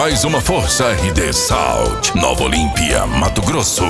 mais uma força RD Salt, Nova Olímpia, Mato Grosso.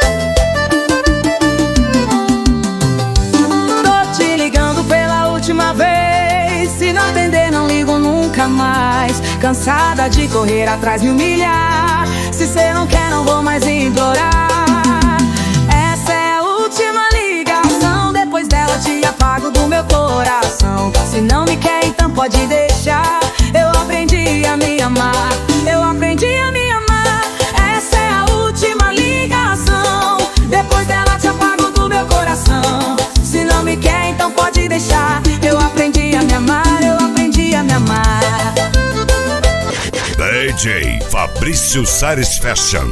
Tô te ligando pela última vez, se não atender não ligo nunca mais. Cansada de correr atrás, me humilhar. Se cê não quer não vou mais implorar. Essa é a última ligação, depois dela te apago do meu coração. Se não me quer então pode deixar. Eu aprendi a me amar, eu aprendi a me amar. Essa é a última ligação, depois dela te apago do meu coração. Se não me quer então pode deixar. Eu aprendi a me amar, eu aprendi a me amar. DJ Fabrício Sares Fashion.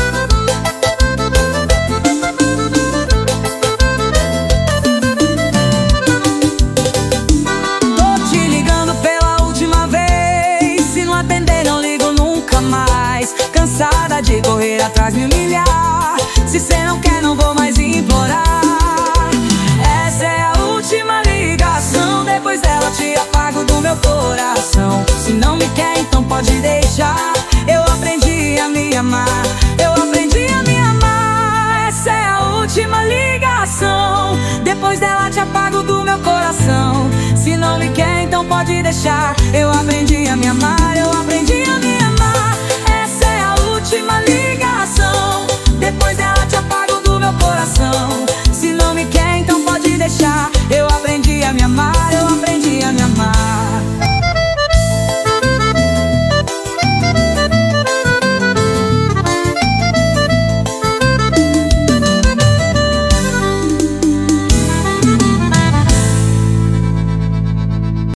Tô te ligando pela última vez, se não atender não ligo nunca mais. Cansada de correr atrás, me humilhar. Se cê não quer não vou mais implorar. Essa é a última ligação, depois dela te apago do meu coração. Se não me quer então pode deixar. Eu aprendi a me amar, eu aprendi a me amar. Essa é a última ligação, depois dela te apago do meu coração. Se não me quer então pode deixar. Eu aprendi a me amar,